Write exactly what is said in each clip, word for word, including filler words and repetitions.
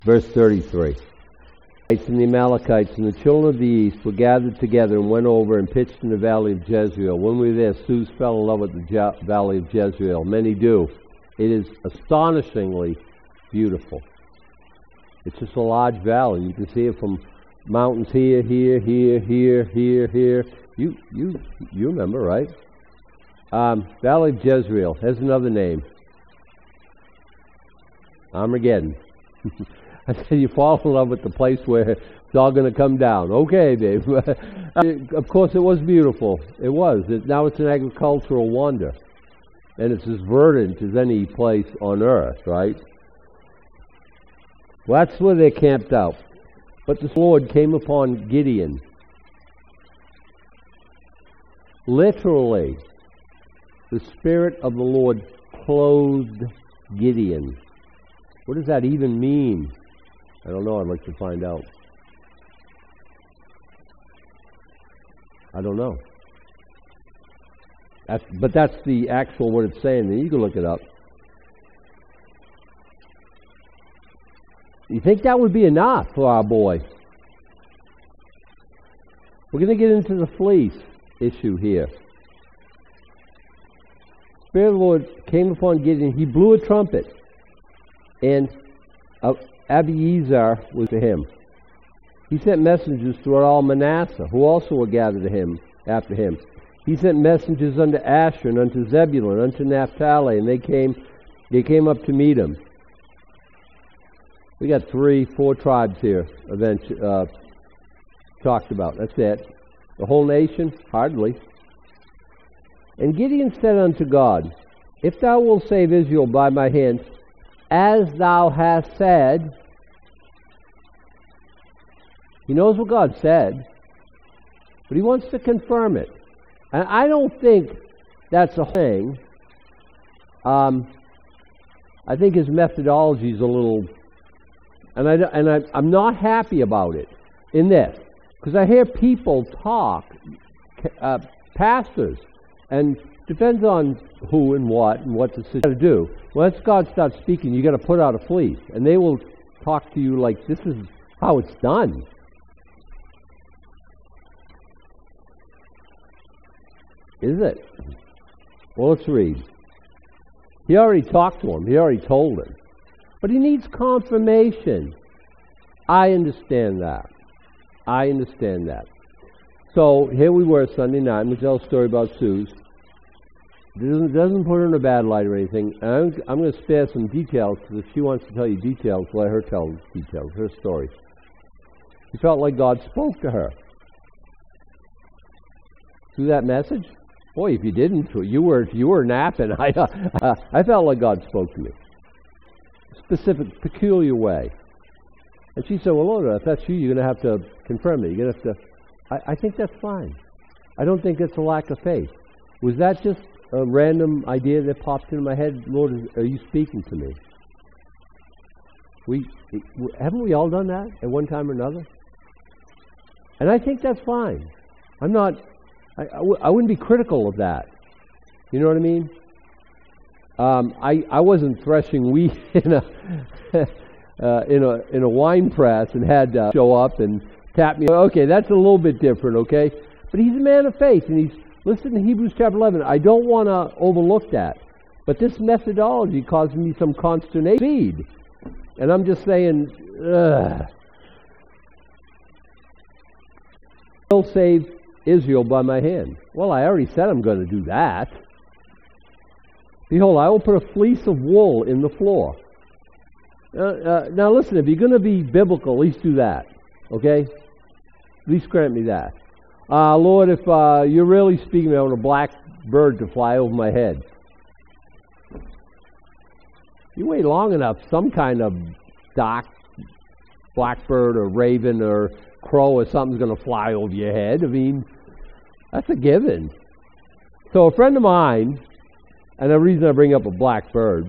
Verse thirty-three. And the Amalekites and the children of the east were gathered together and went over and pitched in the valley of Jezreel. When we were there, Suze fell in love with the Je- valley of Jezreel. Many do. It is astonishingly beautiful. It's just a large valley. You can see it from mountains here, here, here, here, here, here. You, you, you remember, right? Um, Valley of Jezreel has another name. Armageddon. I said you fall in love with the place where it's all going to come down. Okay, Dave. Of course, it was beautiful. It was. It, now it's an agricultural wonder. And it's as verdant as any place on earth, right? Well, that's where they camped out. But the Lord came upon Gideon. Literally, the Spirit of the Lord clothed Gideon. What does that even mean? I don't know. I'd like to find out. I don't know. That's, but that's the actual what it's saying. You can look it up. You think that would be enough for our boy? We're going to get into the fleece issue here. Spirit of the Lord came upon Gideon. He blew a trumpet, and uh, Abiezer was to him. He sent messengers throughout all Manasseh, who also were gathered to him after him. He sent messengers unto Asher and unto Zebulun, unto Naphtali, and they came, they came up to meet him. We got three, four tribes here eventually, uh, talked about. That's it. The whole nation? Hardly. And Gideon said unto God, If thou wilt save Israel by my hand, as thou hast said. He knows what God said, but he wants to confirm it. And I don't think that's a thing. Um, I think his methodology is a little, and I and I, I'm not happy about it in this, because I hear people talk, uh, pastors, and depends on who and what and what the situation to do. Once God starts speaking, you got to put out a fleece, and they will talk to you like this is how it's done. Is it? Well, let's read. He already talked to him. He already told him. But he needs confirmation. I understand that. I understand that. So here we were Sunday night. I'm going to tell a story about Suze. It doesn't, doesn't put her in a bad light or anything. And I'm, I'm going to spare some details, because if she wants to tell you details, let her tell details, her story. She felt like God spoke to her. Through that message? Boy, if you didn't, you were you were napping. I uh, I felt like God spoke to me, specific, peculiar way. And she said, "Well, Lord, if that's you, you're going to have to confirm it. You're going to have to." I, I think that's fine. I don't think it's a lack of faith. Was that just a random idea that popped into my head? Lord, are you speaking to me? We haven't we all done that at one time or another? And I think that's fine. I'm not. I, I, w- I wouldn't be critical of that. You know what I mean? Um, I I wasn't threshing wheat in a uh, in a in a wine press and had to show up and tap me. Okay, that's a little bit different. Okay, but he's a man of faith, and he's listen to Hebrews chapter eleven. I don't want to overlook that, but this methodology caused me some consternation, and I'm just saying, ugh. He'll save Israel by my hand. Well, I already said I'm going to do that. Behold, I will put a fleece of wool in the floor. Uh, uh, now listen, if you're going to be biblical, at least do that. Okay? At least grant me that. Uh, Lord, if uh, you're really speaking, I want a black bird to fly over my head. You wait long enough, some kind of dark blackbird or raven or crow or something's going to fly over your head. I mean, that's a given. So a friend of mine, and the reason I bring up a black bird,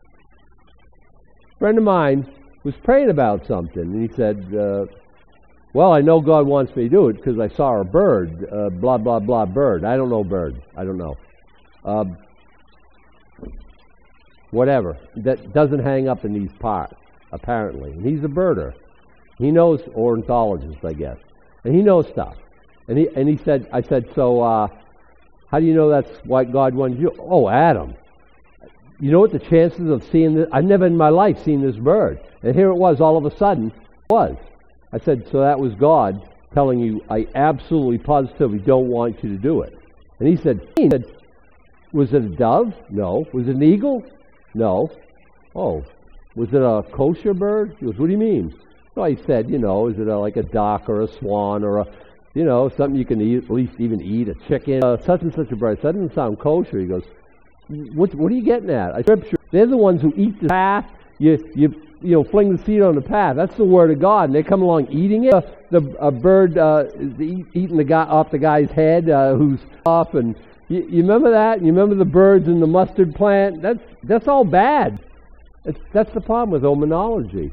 a friend of mine was praying about something, and he said, uh, well, I know God wants me to do it because I saw a bird, uh, blah, blah, blah, bird. I don't know bird. I don't know. Um, whatever. That doesn't hang up in these parts. apparently. And he's a birder. He knows, ornithologist, I guess. And he knows stuff. And he and he said, I said, so uh, how do you know that's what God wanted you? Oh, Adam. You know what the chances of seeing this? I've never in my life seen this bird. And here it was, all of a sudden, it was. I said, so that was God telling you, I absolutely, positively don't want you to do it. And he said, he said, was it a dove? No. Was it an eagle? No. Oh, was it a kosher bird? He goes, what do you mean? So I said, you know, is it a, like a duck or a swan or a, you know, something you can eat, at least even eat, a chicken, uh, such and such a bird. That doesn't sound kosher. He goes, what, what are you getting at? I said, they're the ones who eat the path. You, you, you know, fling the seed on the path. That's the word of God. And they come along eating it. Uh, the a bird uh, is eat, eating the guy off the guy's head uh, who's off. And you, you remember that? You remember the birds in the mustard plant? That's that's all bad. It's, that's the problem with omenology.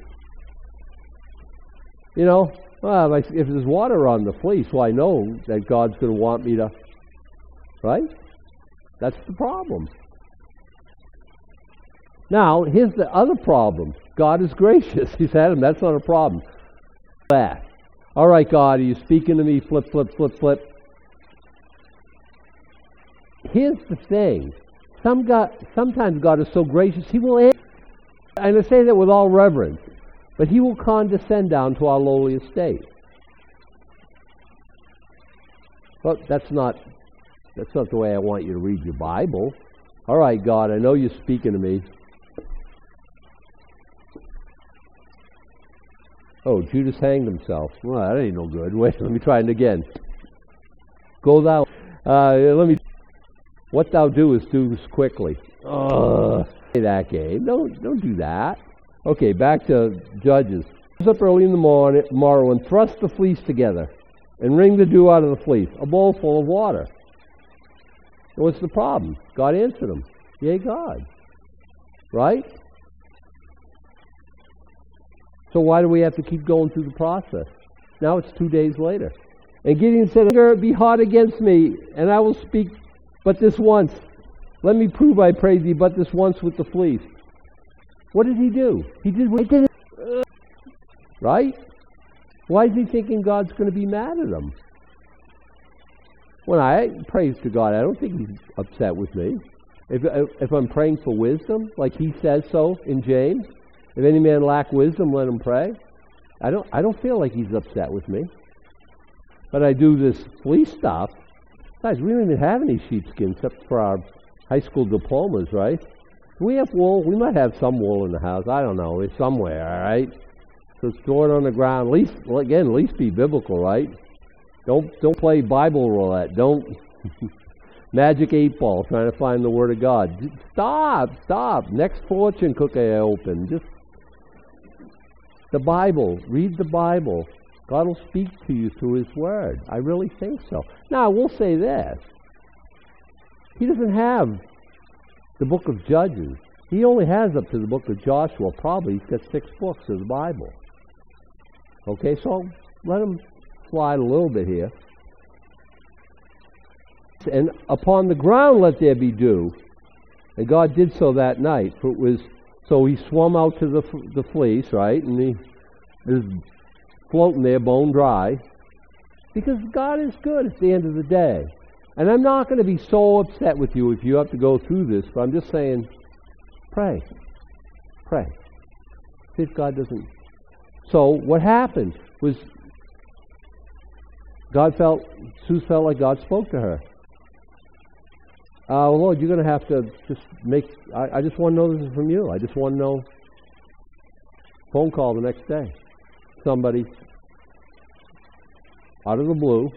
You know, well, if, I, if there's water on the fleece, well, I know that God's going to want me to, right? That's the problem. Now, here's the other problem. God is gracious. He said, Adam, that's not a problem. That. All right, God, are you speaking to me? Flip, flip, flip, flip. Here's the thing. Some God, sometimes God is so gracious, He will answer. And I say that with all reverence. But He will condescend down to our lowly estate. But that's not, that's not the way I want you to read your Bible. All right, God, I know you're speaking to me. Oh, Judas hanged himself. Well, that ain't no good. Wait, let me try it again. Go thou. Uh, let me. What thou doest, do this quickly. Uh, play that game. Don't don't do that. Okay, back to Judges. Rise up early in the morning, morrow and thrust the fleece together, and wring the dew out of the fleece. A bowl full of water. And what's the problem? God answered him. Yea, God. Right? So why do we have to keep going through the process? Now it's two days later. And Gideon said, be hot against me, and I will speak but this once. Let me prove, I pray thee, but this once with the fleece. What did he do? He did what he did. Right? Why is he thinking God's going to be mad at him? When I praise to God, I don't think He's upset with me. If, if I'm praying for wisdom, like He says so in James, if any man lack wisdom, let him pray. I don't I don't feel like He's upset with me. But I do this fleece stuff. Guys, we don't even have any sheepskin except for our high school diplomas, right? Do we have wool? We might have some wool in the house. I don't know. It's somewhere, all right? So throw it on the ground. At least, well, again, at least be biblical, right? Don't don't play Bible roulette. Don't magic eight ball trying to find the Word of God. Stop, stop. Next fortune cookie I open. Just the Bible. Read the Bible. God will speak to you through His Word. I really think so. Now, I will say this. He doesn't have the book of Judges. He only has up to the book of Joshua. Probably he's got six books of the Bible. Okay, so let him slide a little bit here. And upon the ground let there be dew. And God did so that night. For it was so He swum out to the the fleece, right? And He is floating there, bone dry. Because God is good at the end of the day. And I'm not going to be so upset with you if you have to go through this, but I'm just saying, pray. Pray. See if God doesn't. So what happened was God felt, Sue felt like God spoke to her. Uh, well, Lord, you're going to have to just make, I, I just want to know this is from you. I just want to know. Phone call the next day. Somebody out of the blue.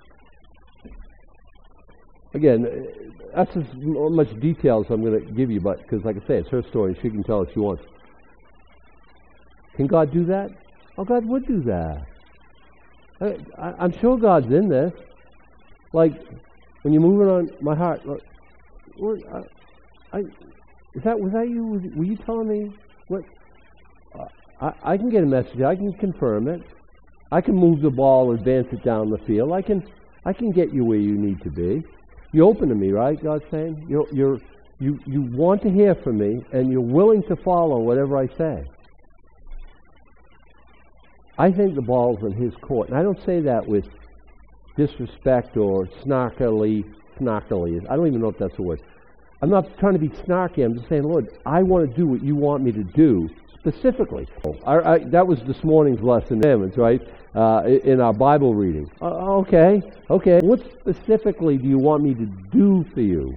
Again, that's as much detail as I'm going to give you, but because, like I say, it's her story. She can tell if she wants. Can God do that? Oh, God would do that. I, I, I'm sure God's in this. Like when you're moving on my heart. Look, what, I, I, is that was that you? Were you telling me what? Uh, I, I can get a message. I can confirm it. I can move the ball, advance it down the field. I can, I can get you where you need to be. You're open to me, right? God's saying you're, you're, you, you want to hear from me, and you're willing to follow whatever I say. I think the ball's in his court. And I don't say that with disrespect or snarkily, snarkily. I don't even know if that's the word. I'm not trying to be snarky. I'm just saying, Lord, I want to do what you want me to do specifically. I, I, that was this morning's lesson, right? Uh, in our Bible reading. Uh, okay, okay. What specifically do you want me to do for you?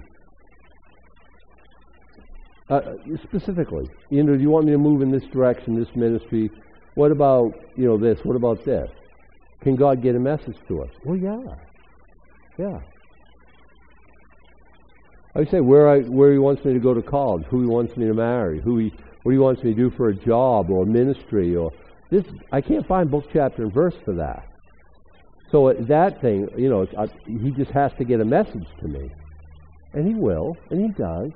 Uh, specifically, you know, do you want me to move in this direction, this ministry? What about, you know, this? What about this? Can God get a message to us? Well, yeah, yeah. I would say where I where He wants me to go to college, who He wants me to marry, who He what He wants me to do for a job or ministry or this. I can't find book, chapter, and verse for that. So that thing, you know, I, He just has to get a message to me, and He will, and He does.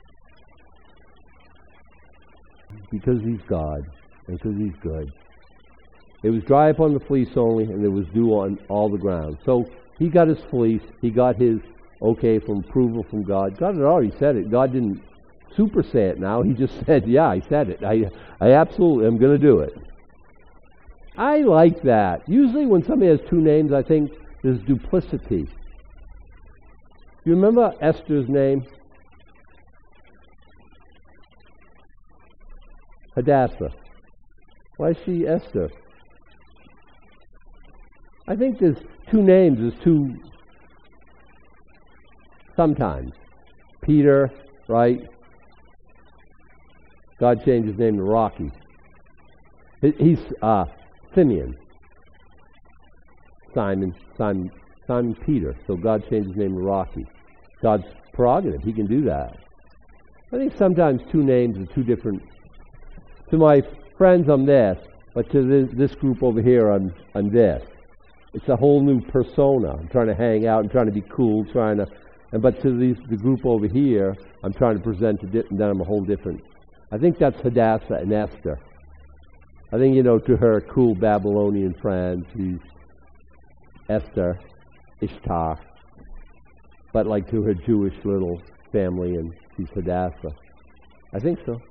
Because He's God, and because He's good. It was dry upon the fleece only, and there was dew on all the ground. So He got His fleece, He got His okay from approval from God. God had already said it. God didn't super say it now. He just said, yeah, I said it. I, I absolutely am going to do it. I like that. Usually when somebody has two names, I think there's duplicity. You remember Esther's name? Hadassah. Why is she Esther? I think there's two names. There's two, sometimes. Peter, right? God changed his name to Rocky. He's uh, Simeon. Simon, Simon, Simon Peter. So God changed his name to Rocky. God's prerogative. He can do that. I think sometimes two names are two different. To my friends, I'm this, but to this, this group over here, I'm, I'm this. It's a whole new persona. I'm trying to hang out, I'm trying to be cool, trying to, and but to these, the group over here, I'm trying to present a di- and then I'm a whole different. I think that's Hadassah and Esther. I think, you know, to her cool Babylonian friends, she's Esther, Ishtar, but like to her Jewish little family, and she's Hadassah. I think so.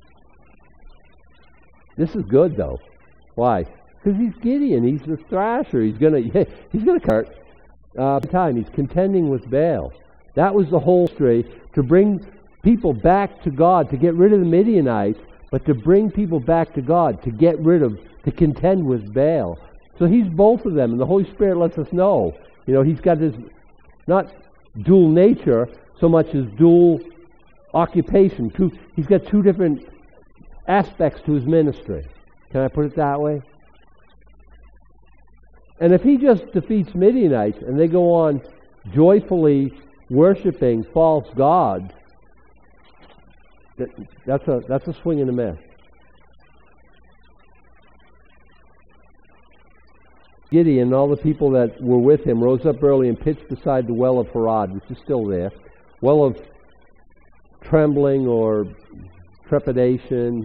This is good, though. Why? Because he's Gideon. He's the thrasher. He's gonna. He's gonna cut. Uh, time he's contending with Baal. That was the whole story, to bring people back to God, to get rid of the Midianites, but to bring people back to God, to get rid of, to contend with Baal. So he's both of them, and the Holy Spirit lets us know. You know, he's got this not dual nature so much as dual occupation. Two, he's got two different aspects to his ministry. Can I put it that way? And if he just defeats Midianites and they go on joyfully worshiping false gods, that, that's a that's a swing and a miss. Gideon and all the people that were with him rose up early and pitched beside the well of Harod, which is still there. Well of trembling or trepidation,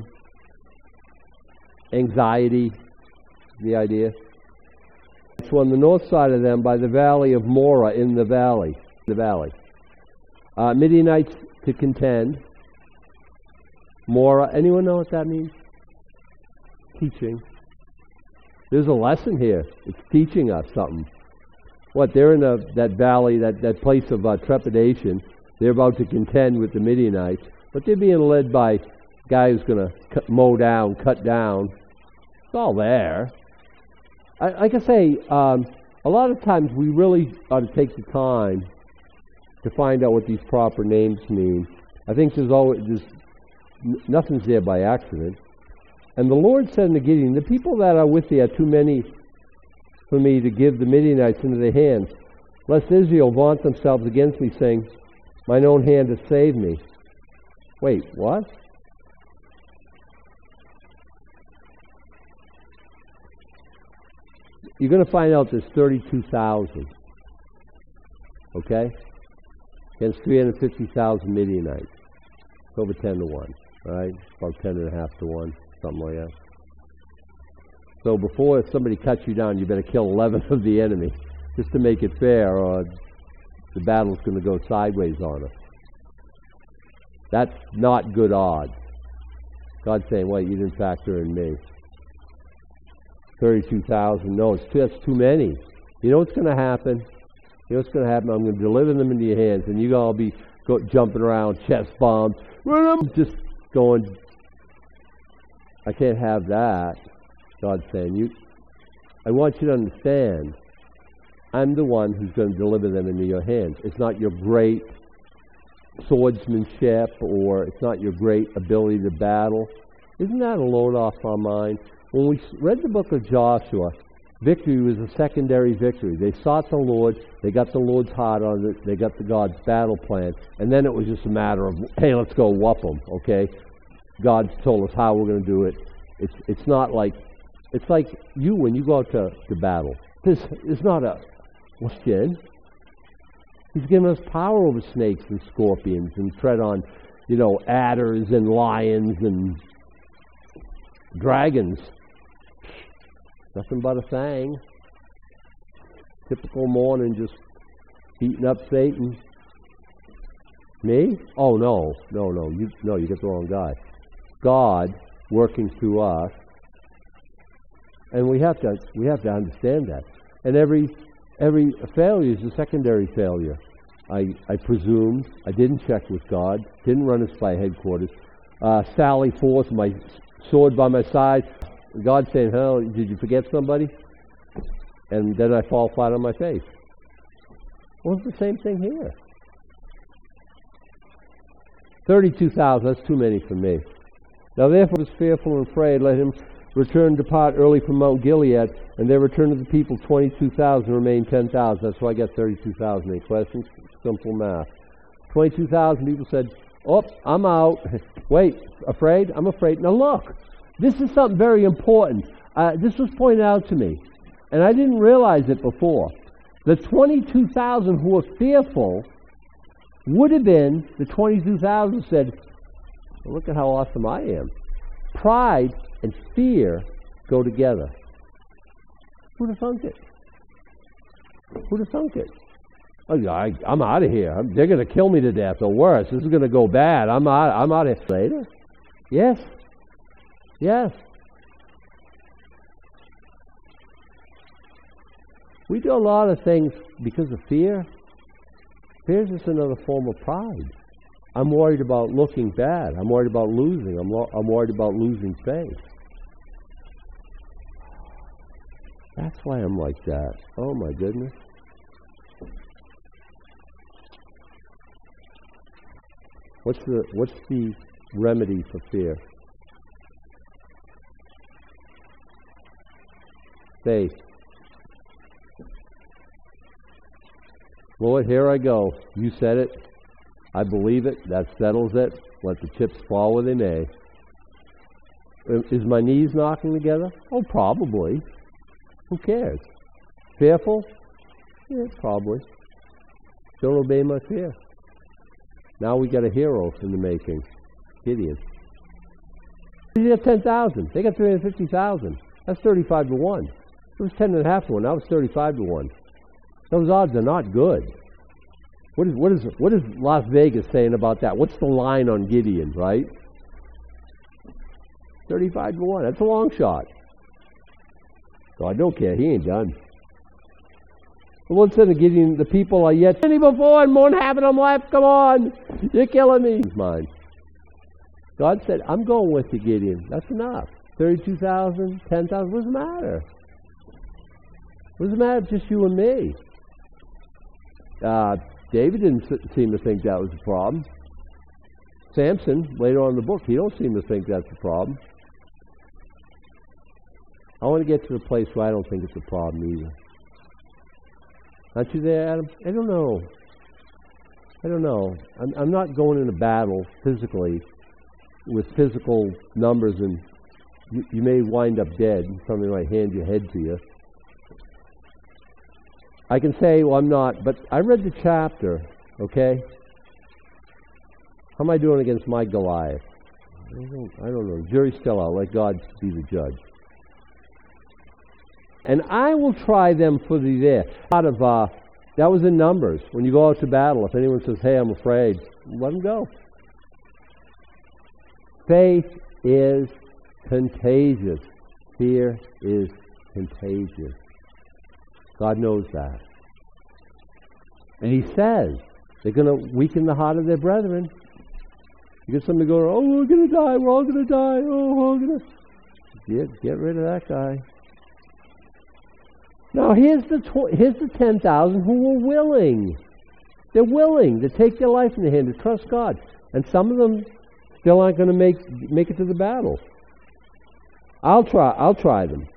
anxiety, the idea. It's on the north side of them by the valley of Morah in the valley. The valley. Uh, Midianites to contend. Morah. Anyone know what that means? Teaching. There's a lesson here. It's teaching us something. What? They're in a, that valley, that, that place of uh, trepidation. They're about to contend with the Midianites. But they're being led by a guy who's going to mow down, cut down. It's all there. I, like I say, um, a lot of times we really ought to take the time to find out what these proper names mean. I think there's always there's, nothing's there by accident. And the Lord said unto Gideon, the people that are with thee are too many for me to give the Midianites into their hands, lest Israel vaunt themselves against me, saying, mine own hand has saved me. Wait, what? You're going to find out there's thirty-two thousand, okay, against three hundred fifty thousand Midianites. It's over ten to one, right? About ten and a half to one, something like that. So before somebody cuts you down, you better kill eleven of the enemy, just to make it fair, or the battle's going to go sideways on us. That's not good odds. God's saying, wait, you didn't factor in me. thirty-two thousand. No, it's too, that's too many. You know what's going to happen? You know what's going to happen? I'm going to deliver them into your hands, and you're going to be go, jumping around, chest bombs, just going, I can't have that. God's saying, you. I want you to understand, I'm the one who's going to deliver them into your hands. It's not your great swordsmanship, or it's not your great ability to battle. Isn't that a load off our mind? When we read the book of Joshua, victory was a secondary victory. They sought the Lord, they got the Lord's heart on it, they got the God's battle plan, and then it was just a matter of, hey, let's go whoop them, okay? God told us how we're going to do it. It's it's not like, it's like you when you go out to, to battle. This is not a question. He's given us power over snakes and scorpions and tread on, you know, adders and lions and dragons. Nothing but a thing. Typical morning, just beating up Satan. Me? Oh no, no, no. You no, you get the wrong guy. God working through us, and we have to we have to understand that. And every every failure is a secondary failure. I I presumed, I didn't check with God, didn't run us by headquarters. Uh, sally forth, my sword by my side. God saying, "Hell, did you forget somebody?" And then I fall flat on my face. Well, it's the same thing here. Thirty-two thousand. That's too many for me. Now therefore was fearful and afraid. Let him return, depart early from Mount Gilead, and there returned to the people twenty-two thousand, remained ten thousand. That's why I got thirty-two thousand. Any questions? Simple math. Twenty-two thousand people said, "Oh, I'm out." Wait, afraid? I'm afraid. Now look, this is something very important. Uh, this was pointed out to me, and I didn't realize it before. The twenty-two thousand who were fearful would have been the twenty-two thousand said, well, look at how awesome I am. Pride and fear go together. Who'd have thunk it? Who'd have thunk it? Oh, yeah, I, I'm out of here. I'm, they're going to kill me to death, or worse. This is going to go bad. I'm out. I'm out of here later. Yes. Yes. We do a lot of things because of fear. Fear is just another form of pride. I'm worried about looking bad. I'm worried about losing. I'm, lo- I'm worried about losing faith. That's why I'm like that. Oh my goodness. What's the what's the remedy for fear? Faith. Lord, here I go. You said it. I believe it. That settles it. Let the chips fall where they may. Is my knees knocking together? Oh, probably. Who cares? Fearful? Yeah, probably. Don't obey my fear. Now we got a hero in the making. Gideon. They got ten thousand. They got three hundred fifty thousand. That's thirty-five to one. It was ten and a half to one. Now it's thirty-five to one. Those odds are not good. What is what is what is Las Vegas saying about that? What's the line on Gideon, right? Thirty-five to one. That's a long shot. So I don't care. He ain't done. The Lord said to Gideon, "The people are yet any before, and more than half of them left. Come on, you're killing me." It's mine. God said, "I'm going with you, Gideon. That's enough. Thirty-two thousand, ten thousand. What's the matter? What's the matter? It's just you and me." Uh, David didn't seem to think that was a problem. Samson, later on in the book, he don't seem to think that's a problem. I want to get to the place where I don't think it's a problem either. Aren't you there, Adam? I don't know. I don't know. I'm, I'm not going into battle physically with physical numbers, and you, you may wind up dead. Somebody might hand your head to you. I can say, well, I'm not, but I read the chapter, okay? How am I doing against my Goliath? I don't, I don't know. The jury's still out. Let God be the judge. And I will try them for thee there. Out of, uh, that was in Numbers. When you go out to battle, if anyone says, hey, I'm afraid, let them go. Faith is contagious. Fear is contagious. God knows that. And He says they're going to weaken the heart of their brethren. You get somebody going, oh, we're going to die, we're all going to die, oh, we're all going to... Get, get rid of that guy. Now, here's the tw- here's the ten thousand who were willing. They're willing to take their life in their hand, to trust God. And some of them still aren't going to make make it to the battle. I'll try. I'll try them.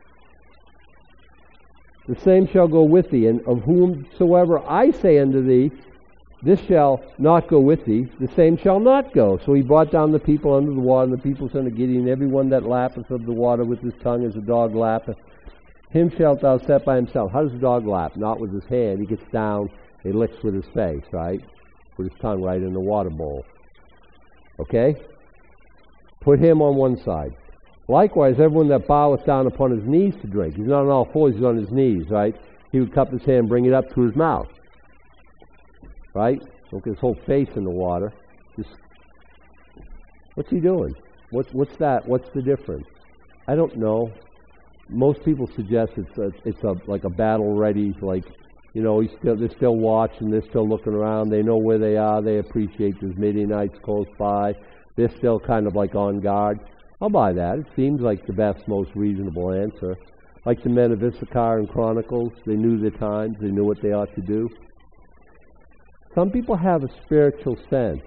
The same shall go with thee, and of whomsoever I say unto thee, this shall not go with thee, the same shall not go. So he brought down the people under the water, and the people said unto Gideon, every one that lappeth of the water with his tongue as a dog lappeth, him shalt thou set by himself. How does a dog lap? Not with his hand. He gets down, he licks with his face, right? With his tongue right in the water bowl. Okay? Put him on one side. Likewise, everyone that boweth down upon his knees to drink. He's not on all fours, he's on his knees, right? He would cup his hand and bring it up to his mouth. Right? Don't get his whole face in the water. Just, what's he doing? What's what's that? What's the difference? I don't know. Most people suggest it's a, it's a like a battle ready, like, you know, he's still, they're still watching, they're still looking around, they know where they are, they appreciate there's Midianites close by, they're still kind of like on guard. I'll buy that. It seems like the best, most reasonable answer. Like the men of Issachar and Chronicles, they knew their times, they knew what they ought to do. Some people have a spiritual sense.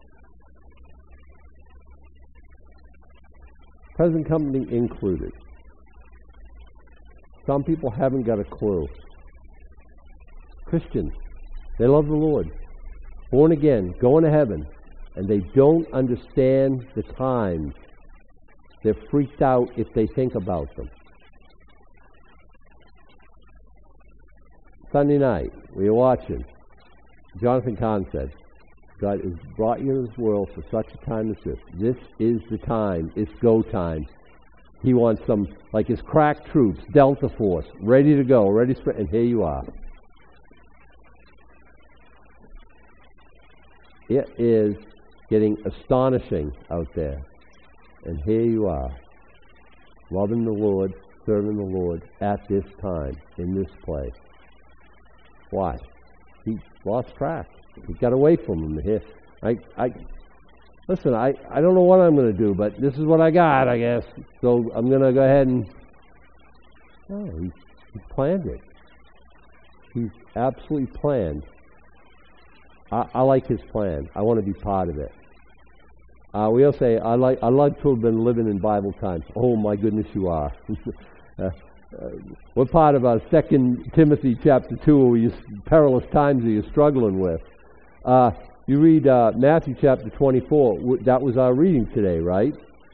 Present company included. Some people haven't got a clue. Christians, they love the Lord, born again, going to heaven, and they don't understand the times. They're freaked out if they think about them. Sunday night, we were watching. Jonathan Kahn said, God has brought you into this world for such a time as this. This is the time. It's go time. He wants some, like his crack troops, Delta Force, ready to go, ready to spread, and here you are. It is getting astonishing out there. And here you are, loving the Lord, serving the Lord at this time, in this place. Why? He lost track. He got away from him here. I, I, listen, I, I don't know what I'm going to do, but this is what I got, I guess. So I'm going to go ahead and... No, he, he planned it. He's absolutely planned. I, I like his plan. I want to be part of it. Uh, we all say, I like I like to have been living in Bible times. Oh, my goodness, you are. uh, uh, what part of uh, Second Timothy chapter two are you, perilous times are you struggling with? Uh, you read uh, Matthew chapter twenty-four. That was our reading today, right?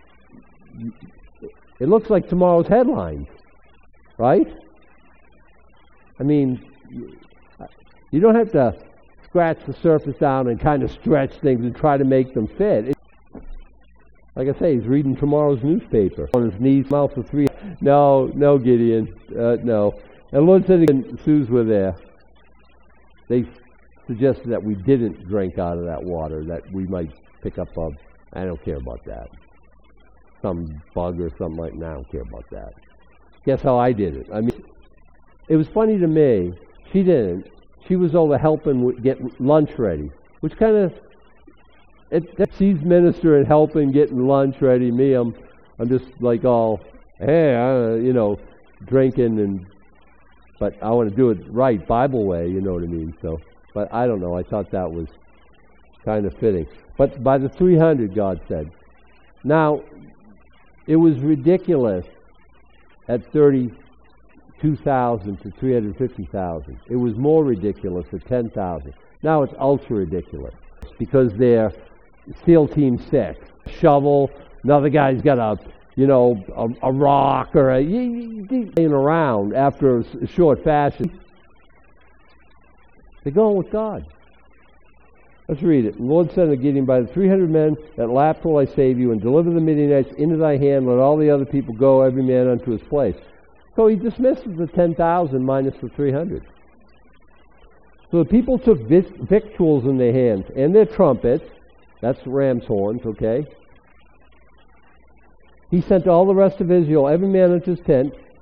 It looks like tomorrow's headlines, right? I mean, you don't have to scratch the surface down and kind of stretch things and try to make them fit. It, like I say, he's reading tomorrow's newspaper on his knees, mouth of three. No, no, Gideon, uh, no. And the Lord said again, Sue's were there. They suggested that we didn't drink out of that water, that we might pick up a, I don't care about that. Some bug or something like that. I don't care about that. Guess how I did it? I mean, it was funny to me. She didn't. She was over helping get lunch ready, which kind of, it, she's ministering, helping, getting lunch ready. Me, I'm, I'm just like all, hey, I, you know, drinking and, but I want to do it right, Bible way, you know what I mean? So, but I don't know. I thought that was kind of fitting. But by the three hundred, God said. Now, it was ridiculous at thirty-two thousand to three hundred fifty thousand. It was more ridiculous at ten thousand. Now it's ultra ridiculous because they're SEAL Team six. Shovel, another guy's got a, you know, a, a rock or a, laying around after a short fashion. They're going with God. Let's read it. The Lord said unto Gideon, by the three hundred men that lapped will I save you, and deliver the Midianites into thy hand. Let all the other people go, every man unto his place. So he dismisses the ten thousand minus the three hundred. So the people took victuals in their hands, and their trumpets. That's ram's horns, okay? He sent all the rest of Israel, every man unto his tent,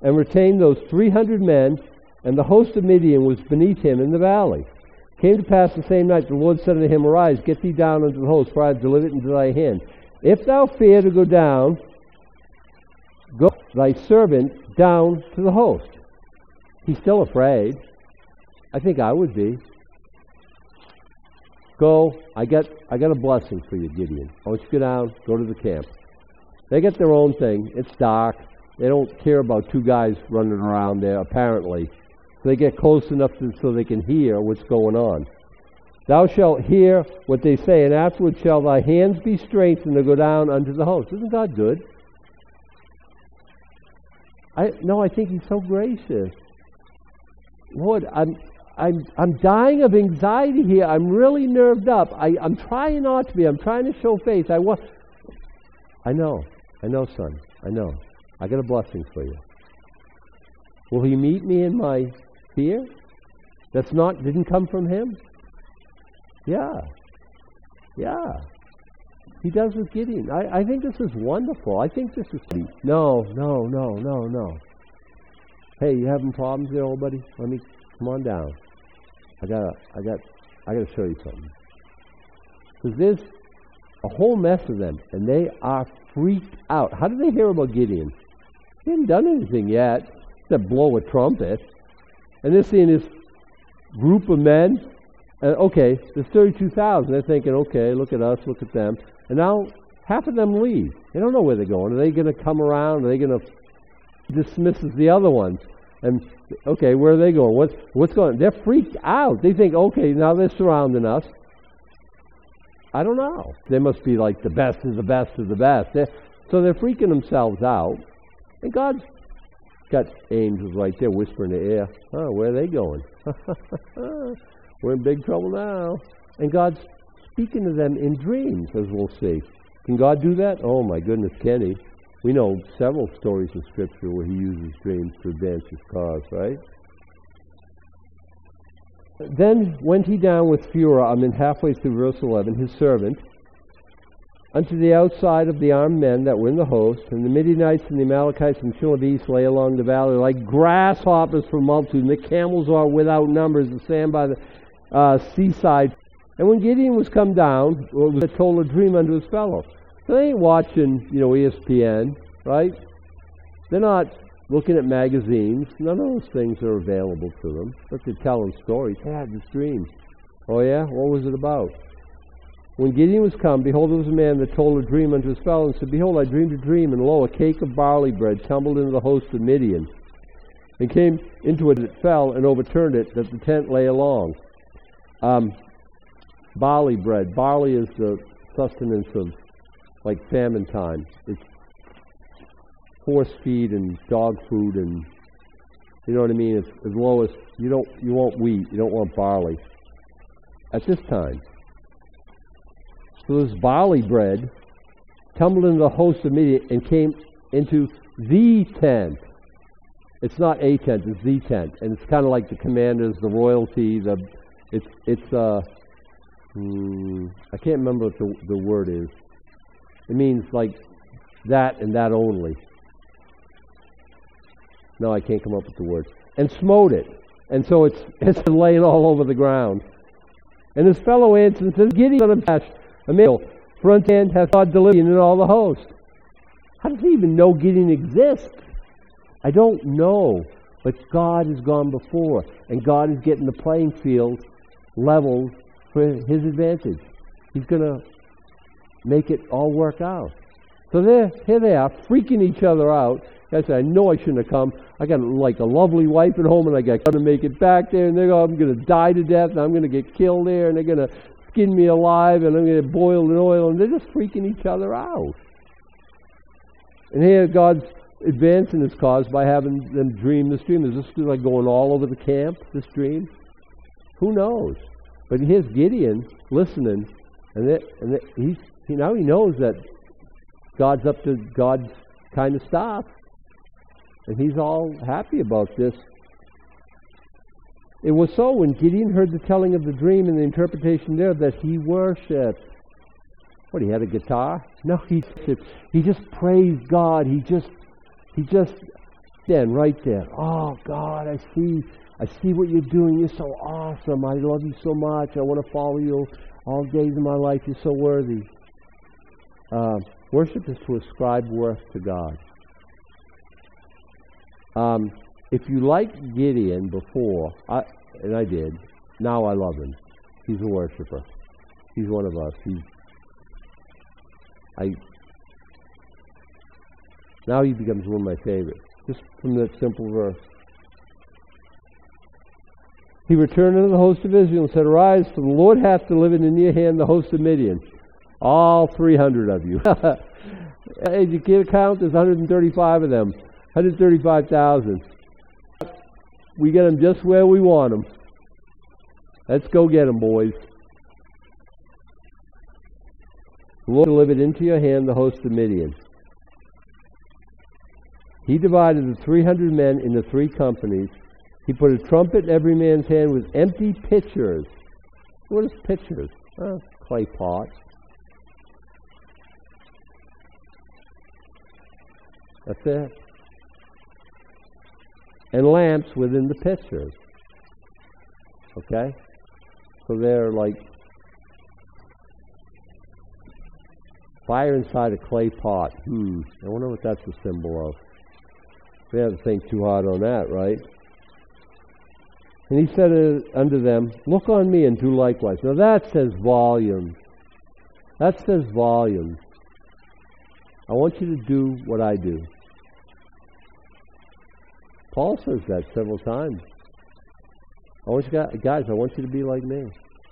and retained those three hundred men, and the host of Midian was beneath him in the valley. It came to pass the same night, the Lord said unto him, Arise, get thee down unto the host, for I have delivered it into thy hand. If thou fear to go down, go thy servant down to the host. He's still afraid. I think I would be. Go, I got I got a blessing for you, Gideon. I want you to go down, go to the camp. They get their own thing. It's dark. They don't care about two guys running around there, apparently. So they get close enough to, so they can hear what's going on. Thou shalt hear what they say, and afterward shall thy hands be strengthened to go down unto the host. Isn't God good? I no, I think He's so gracious. Lord, I'm I'm I'm dying of anxiety here. I'm really nerved up. I, I'm trying not to be. I'm trying to show faith. I want. I know. I know, son. I know. I got a blessing for you. Will He meet me in my fear? That's not didn't come from Him? Yeah. Yeah. He does with Gideon. I, I think this is wonderful. I think this is no, no, no, no, no. Hey, you having problems there, old buddy? Let me come on down. I got I got I gotta show you something. Because there's a whole mess of them, and they are freaked out. How did they hear about Gideon? He hadn't done anything yet except blow a trumpet. And they're seeing this group of men. And okay, there's thirty-two thousand. They're thinking, okay, look at us, look at them. And now half of them leave. They don't know where they're going. Are they going to come around? Are they going to dismiss the other ones? And okay, where are they going? What's what's going on? They're freaked out. They think, okay, now they're surrounding us. I don't know. They must be like the best of the best of the best. They're, so they're freaking themselves out. And God's got angels right there whispering in the air. Oh, where are they going? We're in big trouble now. And God's speaking to them in dreams, as we'll see. Can God do that? Oh my goodness, can He? We know several stories in Scripture where He uses dreams to advance His cause, right? Then went he down with Phurah, I'm in halfway through verse eleven, his servant, unto the outside of the armed men that were in the host, and the Midianites and the Amalekites and children of the east lay along the valley like grasshoppers for multitude, and the camels are without numbers, the sand by the uh, seaside. And when Gideon was come down, it was told a dream unto his fellow. So they ain't watching, you know, E S P N, right? They're not looking at magazines. None of those things are available to them. But they're telling stories. Hey, I had this dream. Oh yeah? What was it about? When Gideon was come, behold, there was a man that told a dream unto his fellow, and said, Behold, I dreamed a dream, and lo, a cake of barley bread tumbled into the host of Midian, and came into it, and it fell, and overturned it, that the tent lay along. Um, barley bread. Barley is the sustenance of, like, famine time. It's horse feed and dog food, and you know what I mean. It's as low as you don't you want wheat, you don't want barley at this time. So this barley bread tumbled into the host of Midian and came into the tent. It's not a tent; it's the tent, and it's kind of like the commanders, the royalty. The it's it's uh hmm, I can't remember what the the word is. It means like that and that only. No, I can't come up with the word. And smote it. And so it's it's laying all over the ground. And his fellow answered and says, Gideon, son of Joash, a male, for unto hand hath God delivered in all the host. How does he even know Gideon exists? I don't know. But God has gone before. And God is getting the playing field leveled for his advantage. He's going to make it all work out. So there, here they are, freaking each other out. I said, I know I shouldn't have come. I got like a lovely wife at home, and I got to make it back there, and they're going, I'm going to die to death, and I'm going to get killed there, and they're going to skin me alive, and I'm going to get boiled in oil, and they're just freaking each other out. And here God's advancing His cause by having them dream this dream. Is this like going all over the camp, this dream? Who knows? But here's Gideon listening, and, that, and that he's, he, now he knows that God's up to God's kind of stuff. And he's all happy about this. It was so when Gideon heard the telling of the dream and the interpretation there that he worshipped. What, he had a guitar? No, he he just praised God. He just he just Then, right there, oh God, I see, I see what you're doing. You're so awesome. I love you so much. I want to follow you all days of my life. You're so worthy. Uh, worship is to ascribe worth to God. Um, if you liked Gideon before, I, and I did, now I love him. He's a worshiper. He's one of us. He's, I, now he becomes one of my favorites, just from that simple verse. He returned unto the host of Israel and said, Arise, for the Lord hath delivered in your hand the host of Midian, all three hundred of you. Hey, you can't count, there's one hundred thirty-five of them, one hundred thirty-five thousand. We get them just where we want them. Let's go get them, boys. The Lord delivered into your hand the host of Midian. He divided the three hundred men into three companies. He put a trumpet in every man's hand with empty pitchers. What is pitchers? Oh, clay pots. That's it. And lamps within the pitchers. Okay? So they're like fire inside a clay pot. Hmm. I wonder what that's a symbol of. We haven't to think too hard on that, right? And he said unto them, Look on me and do likewise. Now that says volumes. That says volumes. I want you to do what I do. Paul says that several times. I want you guys, guys, I want you to be like me.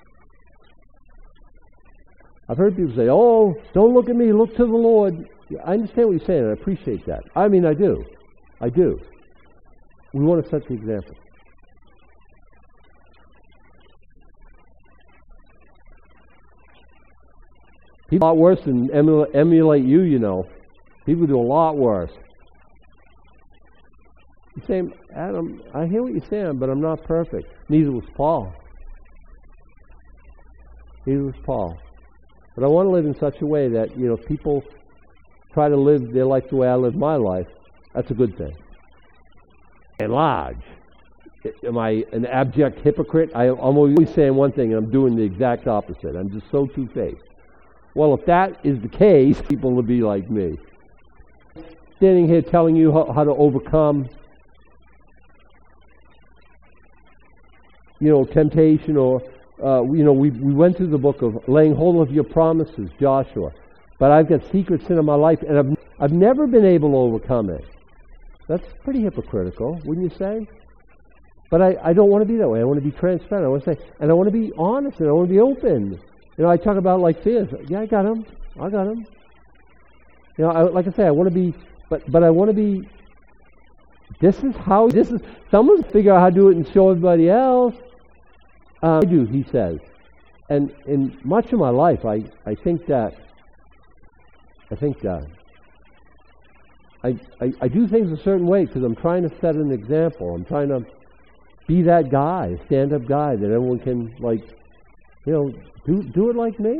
I've heard people say, oh, don't look at me, look to the Lord. I understand what you're saying, and I appreciate that. I mean, I do. I do. We want to set the example. People do a lot worse than emula- emulate you, you know. People do a lot worse. You're saying, Adam, I hear what you're saying, but I'm not perfect. Neither was Paul. Neither was Paul. But I want to live in such a way that, you know, if people try to live their life the way I live my life, that's a good thing. And large. Am I an abject hypocrite? I, I'm always saying one thing and I'm doing the exact opposite. I'm just so two-faced. Well, if that is the case, people will be like me. Standing here telling you how, how to overcome, you know, temptation, or, uh, you know, we, we went through the book of laying hold of your promises, Joshua. But I've got secret sin in my life, and I've, I've never been able to overcome it. That's pretty hypocritical, wouldn't you say? But I, I don't want to be that way. I want to be transparent. I want to say, and I want to be honest, and I want to be open. You know, I talk about like fears. Yeah, I got them. I got them. You know, I, like I say, I want to be, but but I want to be. This is how. This is. Someone figure out how to do it and show everybody else. Uh, I do, he says. And in much of my life, I I think that. I think that. I I, I do things a certain way because I'm trying to set an example. I'm trying to be that guy, stand-up guy that everyone can like. You know, do do it like me.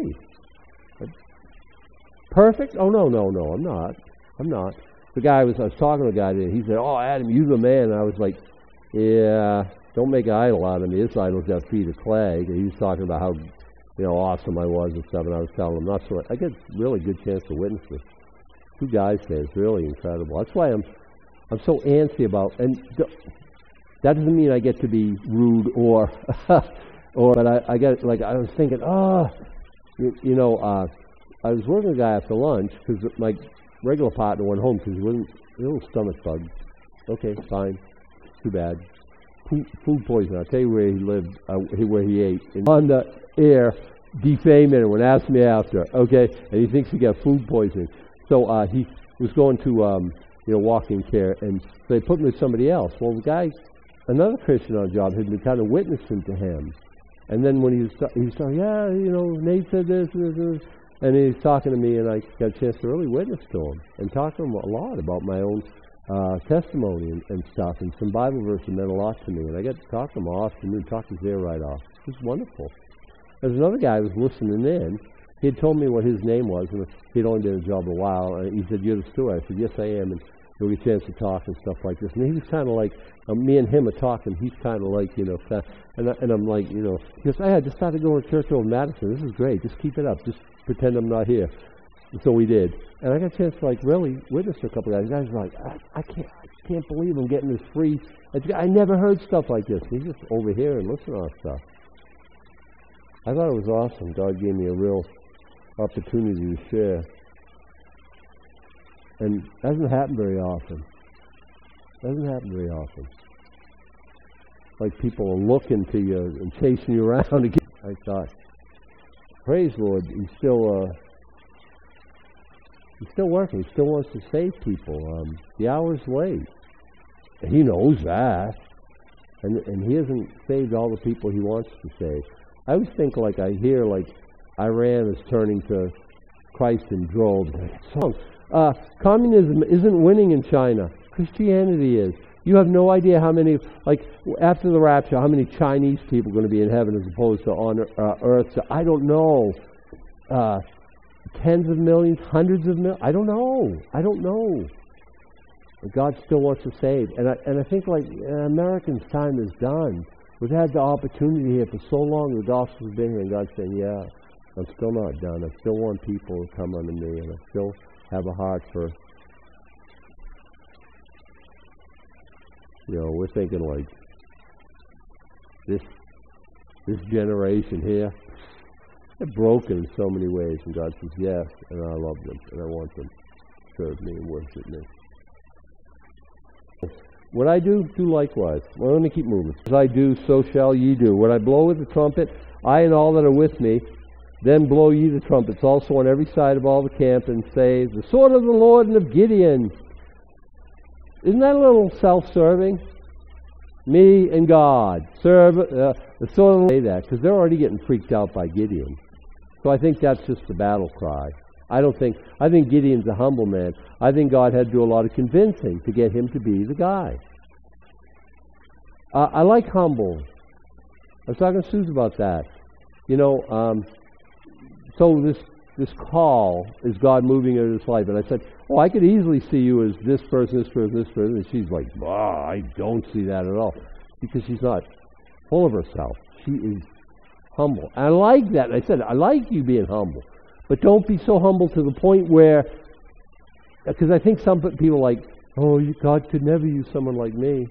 Perfect? Oh no, no, no, I'm not. I'm not. The guy was I was talking to a guy today, he said, oh Adam, you're the man, and I was like, yeah, don't make an idol out of me. This idol's got feet of clay. And he was talking about how, you know, awesome I was and stuff, and I was telling him not so I get a really good chance to witness this. Two guys say it's really incredible. That's why I'm I'm so antsy about, and th- that doesn't mean I get to be rude or Or, but I, I got like I was thinking, oh, you, you know, uh, I was working with a guy after lunch because my regular partner went home because he wasn't a little stomach bug. Okay, fine, too bad. Food, food poisoning. I'll tell you where he lived, uh, where he ate. And on the air, defaming him and asked me after. Okay, and he thinks he got food poisoning. So uh, he was going to, um, you know, walk-in care, and so they put him with somebody else. Well, the guy, another Christian on the job, had been kind of witnessing to him. And then when he was, he was talking, yeah, you know, Nate said this, this, this, and he was talking to me, and I got a chance to really witness to him and talk to him a lot about my own uh, testimony and, and stuff, and some Bible verses meant a lot to me. And I got to talk to him all afternoon, talk his ear right off. It was wonderful. There's another guy who was listening in. He had told me what his name was, and he'd only been in the job a while. And he said, you're the steward. I said, yes, I am. And we get a chance to talk and stuff like this. And he was kind of like, uh, me and him are talking. He's kind of like, you know, kind of, and, I, and I'm like, you know, he goes, hey, I just started going to church over in Madison. This is great. Just keep it up. Just pretend I'm not here. And so we did. And I got a chance to, like, really witness to a couple of guys. Guys were like, I, I can't I can't believe I'm getting this free. I never heard stuff like this. He's just over here and listen to our stuff. I thought it was awesome. God gave me a real opportunity to share. And it doesn't happen very often. It doesn't happen very often. Like people are looking to you and chasing you around again. I thought, praise the Lord, he's still, uh, he's still working. He still wants to save people. Um, the hour's late. And he knows that. And, and he hasn't saved all the people he wants to save. I always think, like, I hear, like, Iran is turning to Christ in droves. Uh, communism isn't winning in China. Christianity is. You have no idea how many, like, after the rapture, how many Chinese people are going to be in heaven as opposed to on uh, earth. So I don't know. Uh, tens of millions, hundreds of millions. I don't know. I don't know. But God still wants to save. And I, and I think, like, Americans' time is done. We've had the opportunity here for so long. The gospel's been here, and God's saying, yeah, I'm still not done. I still want people to come unto me, and I still have a heart for, you know, we're thinking like this this generation here, they're broken in so many ways, and God says, yes, and I love them, and I want them to serve me and worship me. What I do, do likewise. Well, let me keep moving. As I do, so shall ye do. When I blow with the trumpet, I and all that are with me, then blow ye the trumpets also on every side of all the camp, and say, the sword of the Lord and of Gideon. Isn't that a little self-serving? Me and God. Serve uh, the sword of the Lord. Say that, because they're already getting freaked out by Gideon. So I think that's just the battle cry. I don't think, I think Gideon's a humble man. I think God had to do a lot of convincing to get him to be the guy. Uh, I like humble. I was talking to Susan about that. You know, um, so this this call is God moving into his life. And I said, oh, I could easily see you as this person, this person, this person. And she's like, ah, I don't see that at all. Because she's not full of herself. She is humble. And I like that. And I said, I like you being humble. But don't be so humble to the point where, because I think some people are like, oh, God could never use someone like me.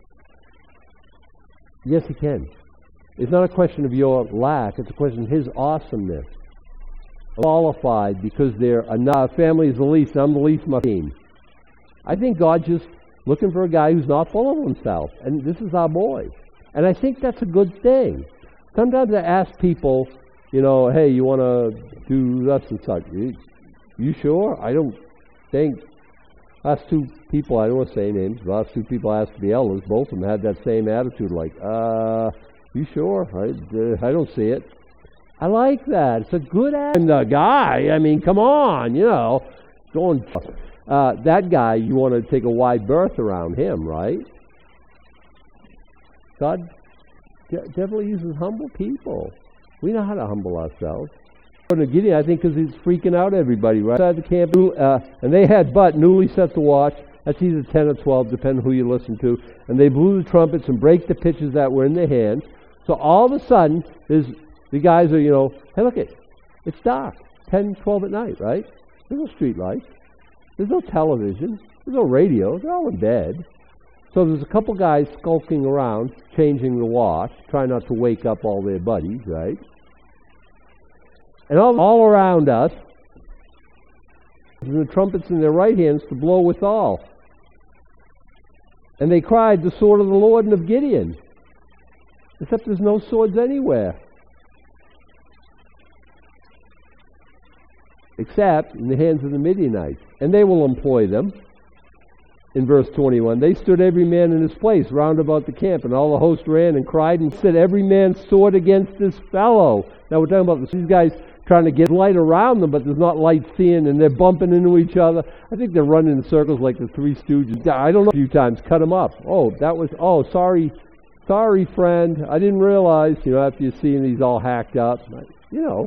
Yes, he can. It's not a question of your lack. It's a question of his awesomeness. Qualified because they're a family is the least, and I'm the least in my team. I think God's just looking for a guy who's not full of himself. And this is our boy. And I think that's a good thing. Sometimes I ask people, you know, hey, you want to do this and such. You, you sure? I don't think. Last two people, I don't want to say names, the last two people asked to be elders, both of them had that same attitude, like, uh, you sure? I, uh, I don't see it. I like that. It's a good attitude. And the guy, I mean, come on, you know, going, uh, that guy, you want to take a wide berth around him, right? God definitely uses humble people. We know how to humble ourselves. Gideon, I think, because he's freaking out everybody right outside the camp, uh, and they had but newly set the watch. That's either ten or twelve, depending on who you listen to. And they blew the trumpets and brake the pitches that were in their hands. So all of a sudden, there's the guys are, you know, hey, look it, it's dark, ten, twelve at night, right? There's no street lights. There's no television. There's no radio. They're all in bed. So there's a couple guys skulking around, changing the watch, trying not to wake up all their buddies, right? And all, all around us, the trumpets in their right hands to blow withal. And they cried, the sword of the Lord and of Gideon. Except there's no swords anywhere. Except in the hands of the Midianites. And they will employ them. In verse twenty-one, they stood every man in his place round about the camp, and all the host ran and cried and said, every man's sword against this fellow. Now we're talking about these guys trying to get light around them, but there's not light seeing, and they're bumping into each other. I think they're running in circles like the Three Stooges. I don't know, a few times, cut them up. Oh, that was, oh, sorry, sorry, friend, I didn't realize, you know, after you're seeing these all hacked up, you know.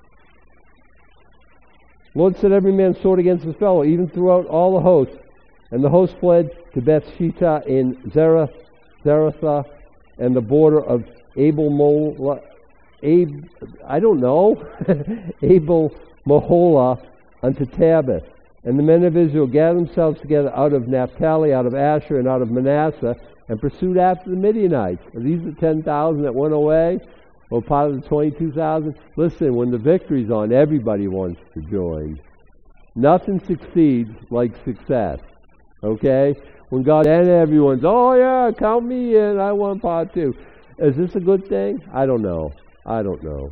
Lord said, every man's sword against his fellow, even throughout all the hosts. And the host fled to Bethshittah in Zerah, Zaretha, and the border of Abel Mola, Ab, I don't know, Abel Mahola unto Tabith. And the men of Israel gathered themselves together out of Naphtali, out of Asher, and out of Manasseh, and pursued after the Midianites. Are these the ten thousand that went away? Or part of the twenty-two thousand? Listen, when the victory's on, everybody wants to join. Nothing succeeds like success. Okay? When God and everyone's, oh yeah, count me in, I want part two. Is this a good thing? I don't know. I don't know.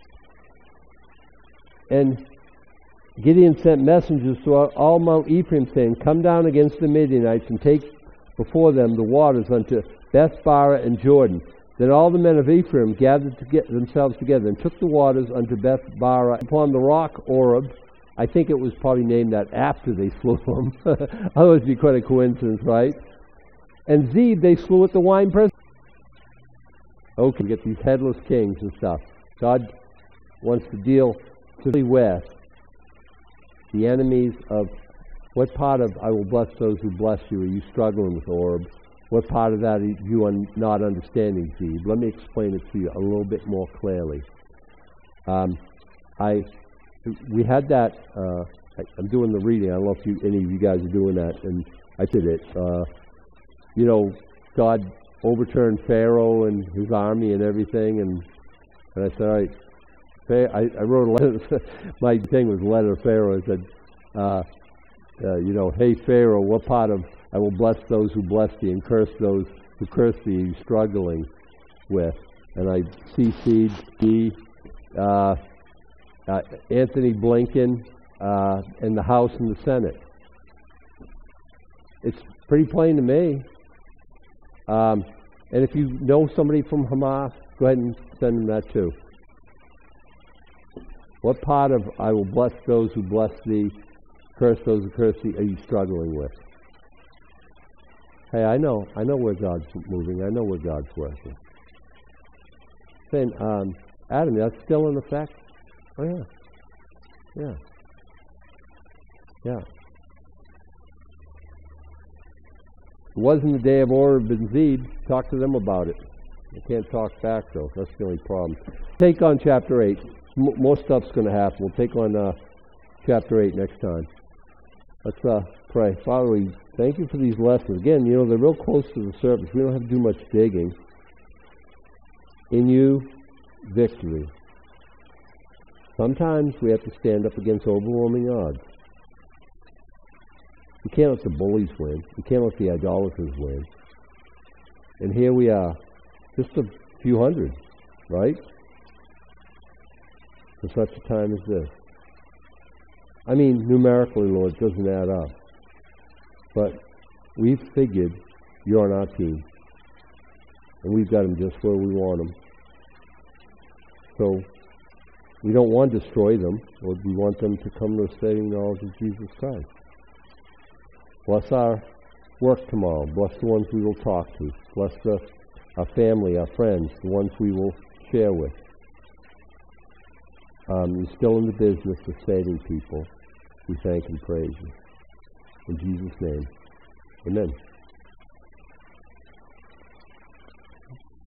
And Gideon sent messengers throughout all Mount Ephraim, saying, come down against the Midianites, and take before them the waters unto Beth-barah and Jordan. Then all the men of Ephraim gathered to get themselves together, and took the waters unto Beth-barah upon the rock Oreb. I think it was probably named that after they slew them. Otherwise it'd be quite a coincidence, right? And Zeb they slew at the winepress. Okay, get these headless kings and stuff. God wants to deal with the enemies of, what part of I will bless those who bless you are you struggling with, Oreb? What part of that are you un, not understanding, Zeb? Let me explain it to you a little bit more clearly. Um, I, we had that, uh, I, I'm doing the reading, I don't know if you, any of you guys are doing that, and I did it. Uh, you know, God overturned Pharaoh and his army and everything, and, and I said, all right, I, I wrote a letter, my thing was a letter to Pharaoh. I said, uh, uh, you know, hey Pharaoh, what part of I will bless those who bless thee and curse those who curse thee are you struggling with? And I C C'd the, uh, uh, Anthony Blinken uh, in the House and the Senate. It's pretty plain to me. Um, and if you know somebody from Hamas, go ahead and send them that too. What part of I will bless those who bless thee, curse those who curse thee, are you struggling with? Hey, I know, I know where God's moving. I know where God's working. Saying, um, Adam, that's still in effect? Oh yeah, yeah, yeah. It wasn't the day of Oreb and Zeb. Talk to them about it. I can't talk back though. That's the only problem. Take on chapter eight. M- more stuff's going to happen. We'll take on uh, chapter eight next time. Let's uh, pray. Father, we thank you for these lessons. Again, you know, they're real close to the surface. We don't have to do much digging. In you, victory. Sometimes we have to stand up against overwhelming odds. You can't let the bullies win. You can't let the idolaters win. And here we are, just a few hundred, right? For such a time as this. I mean, numerically, Lord, it doesn't add up. But we've figured you're on our team. And we've got them just where we want them. So, we don't want to destroy them, or we want them to come to a saving knowledge of Jesus Christ. Bless our work tomorrow. Bless the ones we will talk to. Bless the, our family, our friends, the ones we will share with. Um, you're still in the business of saving people. We thank and praise you. In Jesus' name, amen.